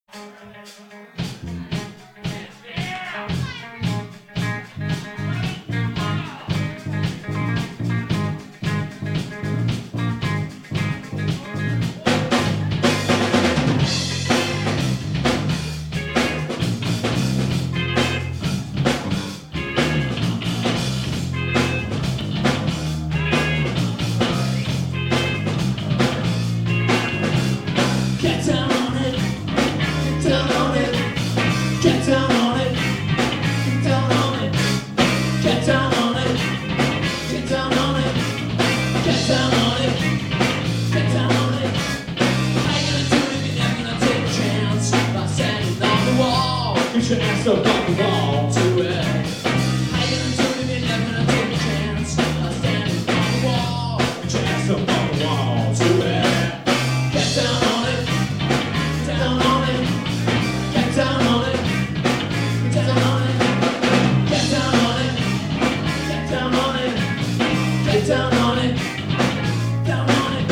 You should ask about the wall to it. How you gonna do it if you're never gonna take a chance? I'm standing on the wall. You should ask about the wall to it. Get down on it, down on it, get down on it, get down on it, get down on it, get down on it, get down on it, down on it.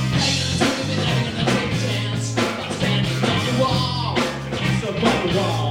Wall.